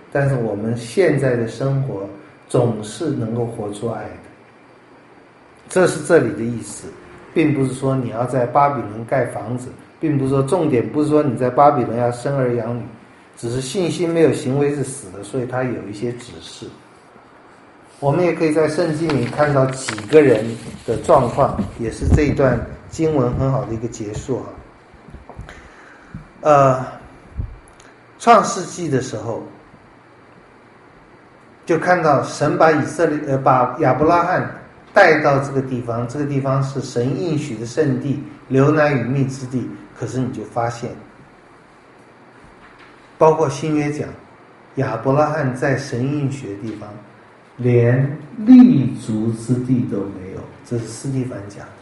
但是我们现在的生活总是能够活出爱的，这是这里的意思，并不是说你要在巴比伦盖房子，并不是说重点不是说你在巴比伦要生儿养女，只是信心没有行为是死的，所以他有一些指示。我们也可以在圣经里看到几个人的状况，也是这一段经文很好的一个结束创世纪的时候就看到神把把亚伯拉罕带到这个地方，这个地方是神应许的圣地，流奶与蜜之地。可是你就发现，包括新约讲亚伯拉罕在神应许的地方连立足之地都没有，这是斯蒂凡讲的。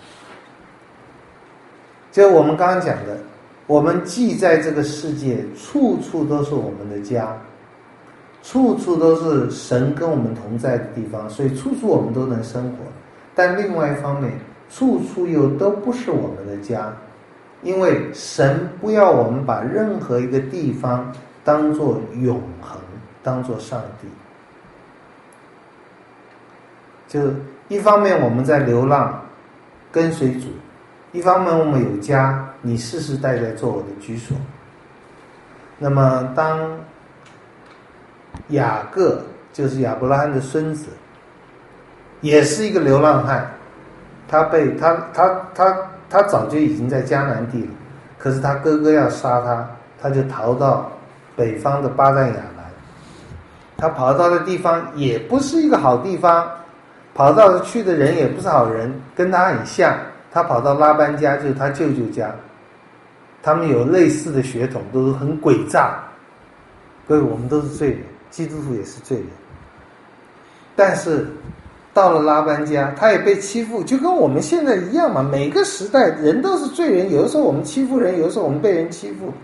就我们刚刚讲的，我们既在这个世界，处处都是我们的家，处处都是神跟我们同在的地方，所以处处我们都能生活。但另外一方面，处处又都不是我们的家，因为神不要我们把任何一个地方当作永恒，当作上帝。就一方面我们在流浪跟随主，一方面我们有家，你世世代代做我的居所。那么当雅各，就是亚伯拉罕的孙子，也是一个流浪汉，他早就已经在迦南地了，可是他哥哥要杀他，他就逃到北方的巴旦亚兰。他跑到的地方也不是一个好地方，跑到去的人也不是好人，跟他很像。他跑到拉班家，就是他舅舅家，他们有类似的血统，都是很诡诈。各位，我们都是罪人，基督徒也是罪人。但是到了拉班家，他也被欺负，就跟我们现在一样嘛。每个时代人都是罪人，有的时候我们欺负人，有的时候我们被人欺负。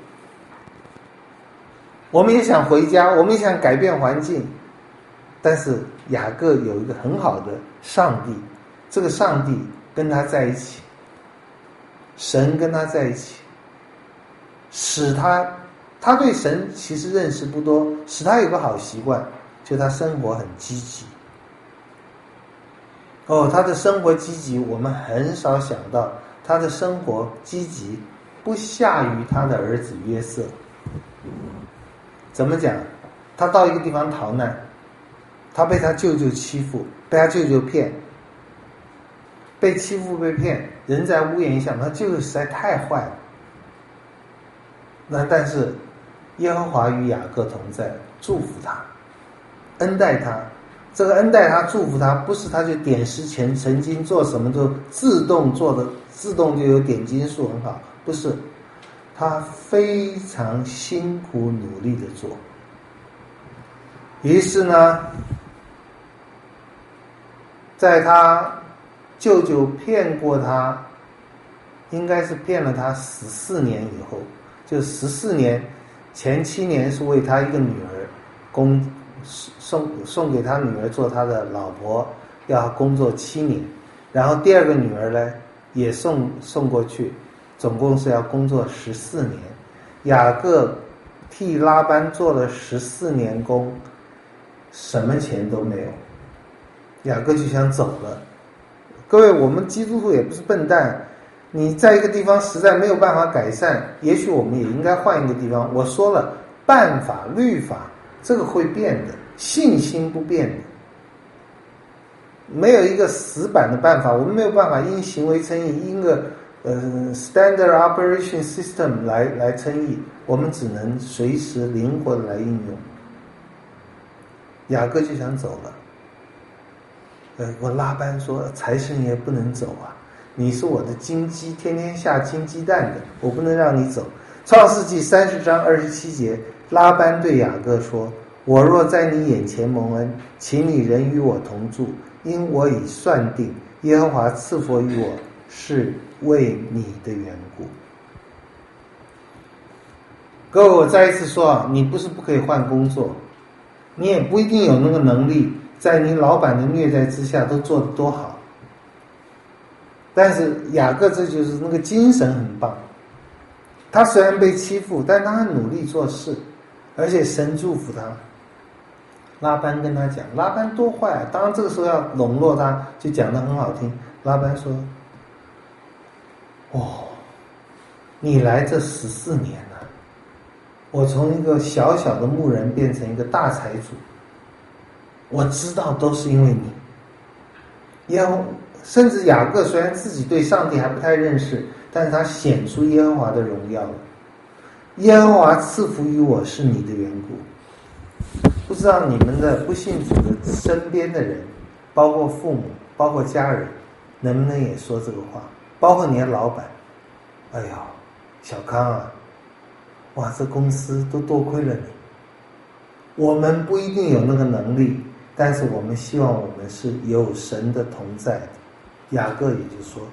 我们也想回家，我们也想改变环境，但是雅各有一个很好的上帝，这个上帝跟他在一起，神跟他在一起，使他对神其实认识不多，使他有个好习惯，就他生活很积极。他的生活积极，我们很少想到他的生活积极不下于他的儿子约瑟。怎么讲？他到一个地方逃难，他被他舅舅欺负，被他舅舅骗，被欺负被骗，人在屋檐下，他舅舅实在太坏了。但是耶和华与雅各同在，祝福他，恩待他。这个恩待他，祝福他，不是他就点石成金，做什么都自动做的，自动就有点金数很好，不是。他非常辛苦努力的做。于是呢，在他舅舅骗过他，应该是骗了他14年以后，就14年前7年是为他一个女儿送给他女儿做他的老婆，要工作7年，然后第二个女儿呢也送过去，总共是要工作14年。雅各替拉班做了14年工，什么钱都没有，雅各就想走了。各位，我们基督徒也不是笨蛋，你在一个地方实在没有办法改善，也许我们也应该换一个地方。我说了，办法律法这个会变的，信心不变的，没有一个死板的办法，我们没有办法因行为称义，因个standard operation system 来称义，我们只能随时灵活的来应用。雅各就想走了，我拉班说财神爷不能走啊，你是我的金鸡，天天下金鸡蛋的，我不能让你走。创世纪30章27节，拉班对雅各说，我若在你眼前蒙恩，请你仍与我同住，因我已算定耶和华赐福于我是为你的缘故。各位，我再一次说啊，你不是不可以换工作，你也不一定有那个能力在你老板的虐待之下都做得多好，但是雅各这就是那个精神很棒，他虽然被欺负，但他很努力做事，而且神祝福他。 拉班跟他讲，拉班多坏啊！当然这个时候要笼络他，就讲得很好听。拉班说：“哦，你来这14年了，我从一个小小的牧人变成一个大财主，我知道都是因为你。甚至雅各虽然自己对上帝还不太认识，但是他显出耶和华的荣耀了。耶和华赐福于我是你的缘故。”不知道你们的不信主的身边的人，包括父母，包括家人，能不能也说这个话？包括你的老板，哎呀，小康啊，哇，这公司都多亏了你。我们不一定有那个能力，但是我们希望我们是有神的同在的。雅各也就说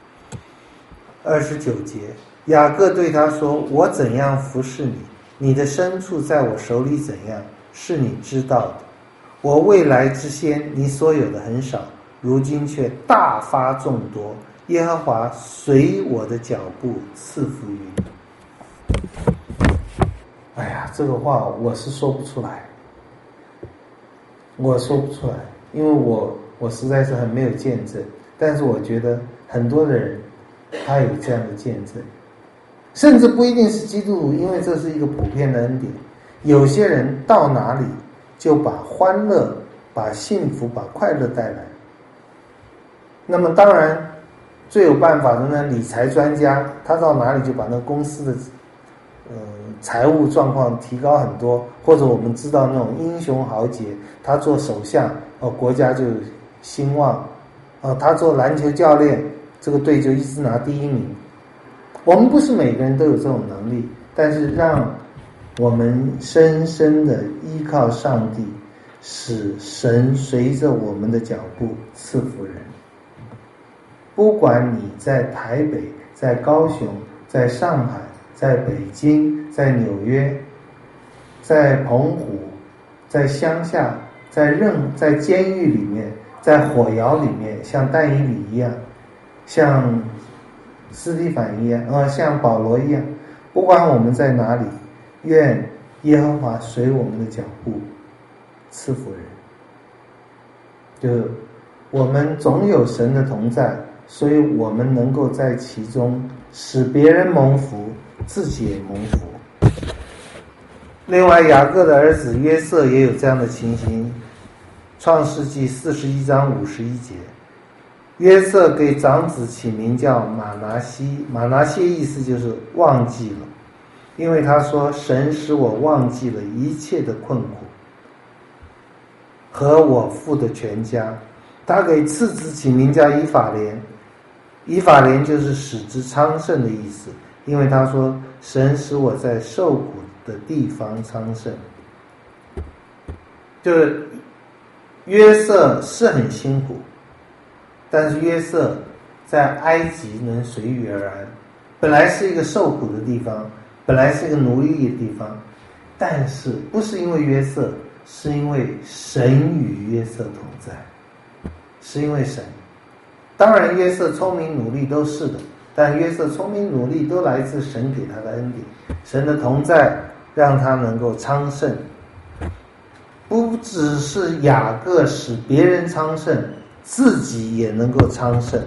29节，雅各对他说：“我怎样服侍你，你的牲畜在我手里怎样，是你知道的。我未来之先，你所有的很少，如今却大发众多。耶和华随我的脚步赐福于你。”哎呀，这个话我是说不出来，因为我实在是很没有见证。但是我觉得很多的人他有这样的见证，甚至不一定是基督徒，因为这是一个普遍的恩典。有些人到哪里就把欢乐、把幸福、把快乐带来。那么当然最有办法的呢，理财专家他到哪里就把那公司的财务状况提高很多，或者我们知道那种英雄豪杰，他做首相国家就兴旺，他做篮球教练，这个队就一直拿第1名。我们不是每个人都有这种能力，但是让我们深深的依靠上帝，使神随着我们的脚步赐福人。不管你在台北、在高雄、在上海、在北京、在纽约、在澎湖、在乡下、在监狱里面、在火窑里面，像但以理一样，像斯蒂凡一样，像保罗一样，不管我们在哪里，愿耶和华随我们的脚步赐福人。就我们总有神的同在，所以我们能够在其中使别人蒙福，自己也蒙福。另外雅各的儿子约瑟也有这样的情形，创世纪41章51节，约瑟给长子起名叫马拿西，马拿西意思就是忘记了，因为他说神使我忘记了一切的困苦和我父的全家。他给次子起名叫以法莲，以法莲就是使之昌盛的意思，因为他说神使我在受苦的地方昌盛。就是约瑟是很辛苦，但是约瑟在埃及能随遇而安，本来是一个受苦的地方，本来是一个奴隶的地方，但是不是因为约瑟，是因为神与约瑟同在，是因为神。当然约瑟聪明努力都是的，但约瑟聪明努力都来自神给他的恩典，神的同在让他能够昌盛。不只是雅各使别人昌盛，自己也能够昌盛。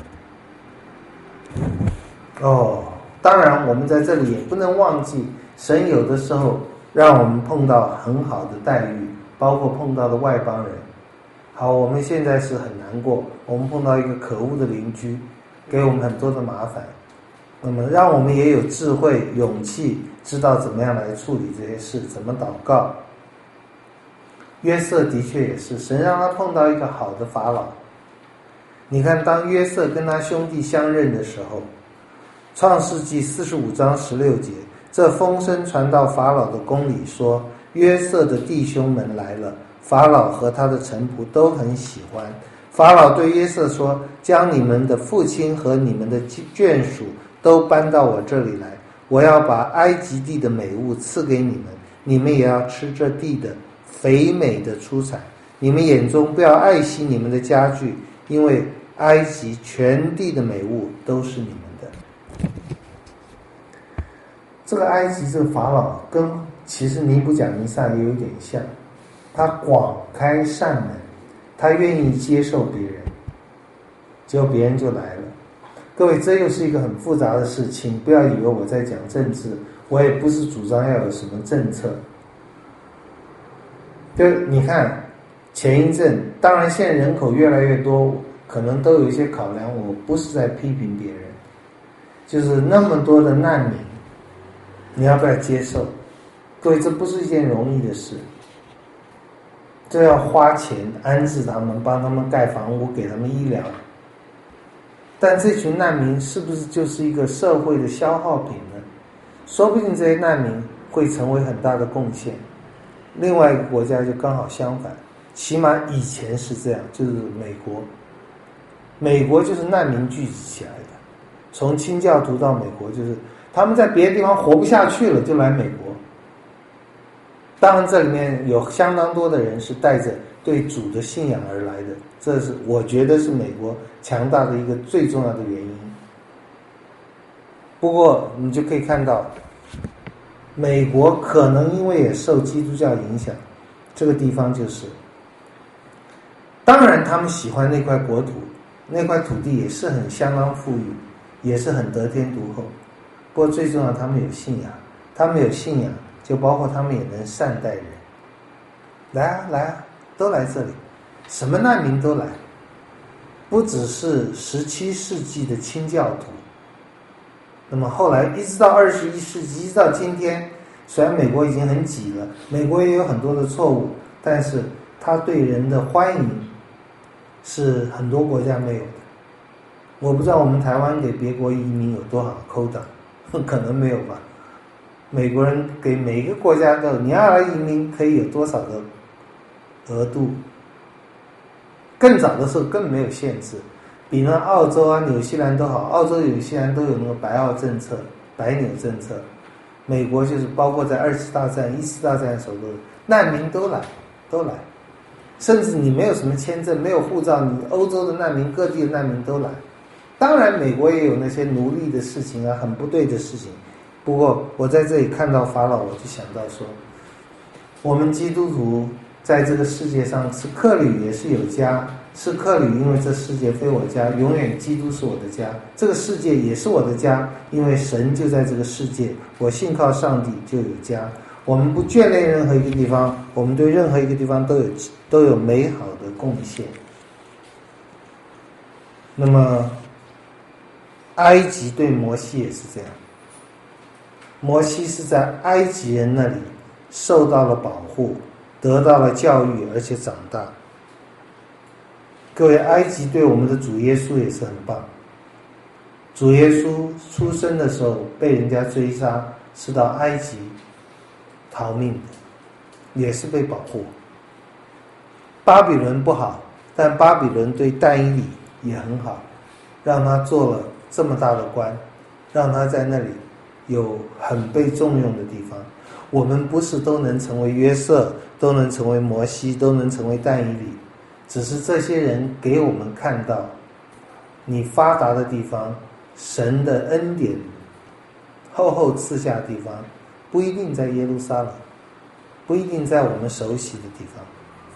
当然我们在这里也不能忘记，神有的时候让我们碰到很好的待遇，包括碰到的外邦人。好，我们现在是很难过，我们碰到一个可恶的邻居，给我们很多的麻烦。那么让我们也有智慧、勇气，知道怎么样来处理这些事，怎么祷告。约瑟的确也是，神让他碰到一个好的法老。你看，当约瑟跟他兄弟相认的时候，创世纪45章16节，这风声传到法老的宫里，说约瑟的弟兄们来了，法老和他的臣仆都很喜欢。法老对约瑟说，将你们的父亲和你们的眷属都搬到我这里来，我要把埃及地的美物赐给你们，你们也要吃这地的肥美的出产，你们眼中不要爱惜你们的家具，因为埃及全地的美物都是你们的。这个埃及这个法老跟其实尼布甲尼撒也有点像， 他广开善门，他愿意接受别人，结果别人就来了。各位，这又是一个很复杂的事情，不要以为我在讲政治，我也不是主张要有什么政策。就你看前一阵，当然现在人口越来越多，可能都有一些考量，我不是在批评别人，就是那么多的难民，你要不要接受？各位，这不是一件容易的事，这要花钱安置他们，帮他们盖房屋，给他们医疗。但这群难民是不是就是一个社会的消耗品呢？说不定这些难民会成为很大的贡献。另外一个国家就刚好相反，起码以前是这样，就是美国。美国就是难民聚集起来的，从清教徒到美国，就是他们在别的地方活不下去了，就来美国。当然这里面有相当多的人是带着对主的信仰而来的，这是我觉得是美国强大的一个最重要的原因。不过你就可以看到，美国可能因为也受基督教影响，这个地方就是，当然他们喜欢那块国土，那块土地也是很相当富裕，也是很得天独厚。不过最重要，他们有信仰，他们有信仰就包括他们也能善待人。来啊来啊，都来这里，什么难民都来，不只是17世纪的清教徒。那么后来一直到21世纪，一直到今天，虽然美国已经很挤了，美国也有很多的错误，但是他对人的欢迎是很多国家没有的。我不知道我们台湾给别国移民有多少扣打，可能没有吧。美国人给每个国家都，你要来移民可以有多少的额度，更早的时候更没有限制，比那澳洲啊、纽西兰都好，澳洲、纽西兰都有那个白澳政策、白纽政策。美国就是包括在2次大战、1次大战的时候，难民都来，甚至你没有什么签证、没有护照，你欧洲的难民、各地的难民都来。当然，美国也有那些奴隶的事情啊，很不对的事情。不过我在这里看到法老，我就想到说，我们基督徒在这个世界上吃客旅也是有家，吃客旅因为这世界非我家，永远基督是我的家，这个世界也是我的家，因为神就在这个世界，我信靠上帝就有家。我们不眷恋任何一个地方，我们对任何一个地方都有美好的贡献。那么埃及对摩西也是这样，摩西是在埃及人那里受到了保护，得到了教育，而且长大。各位，埃及对我们的主耶稣也是很棒。主耶稣出生的时候被人家追杀，是到埃及逃命的，也是被保护。巴比伦不好，但巴比伦对但以理也很好，让他做了这么大的官，让他在那里有很被重用的地方。我们不是都能成为约瑟，都能成为摩西，都能成为但以理，只是这些人给我们看到，你发达的地方，神的恩典厚厚赐下的地方，不一定在耶路撒冷，不一定在我们熟悉的地方。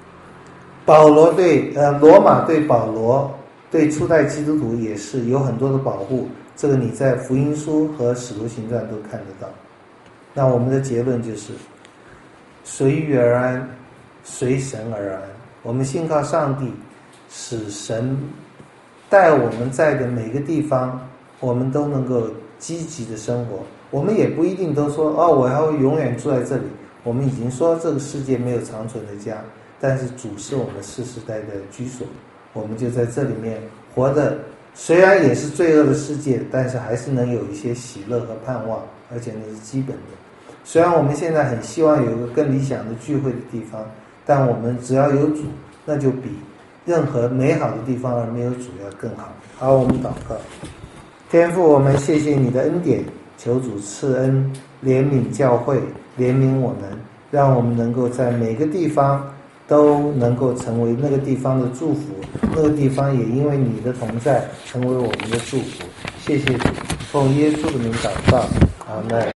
罗马对保罗对初代基督徒也是有很多的保护，这个你在福音书和使徒行传都看得到。那我们的结论就是，随遇而安，随神而安。我们信靠上帝，使神带我们在的每个地方，我们都能够积极的生活。我们也不一定都说我要永远住在这里。我们已经说这个世界没有长存的家，但是主是我们世世代代的居所，我们就在这里面活的，虽然也是罪恶的世界，但是还是能有一些喜乐和盼望，而且那是基本的。虽然我们现在很希望有一个更理想的聚会的地方，但我们只要有主，那就比任何美好的地方而没有主要更好。好，我们祷告。天父，我们谢谢你的恩典，求主赐恩怜悯教会，怜悯我们，让我们能够在每个地方都能够成为那个地方的祝福，那个地方也因为你的同在成为我们的祝福。谢谢主，奉耶稣的名祷告，阿们。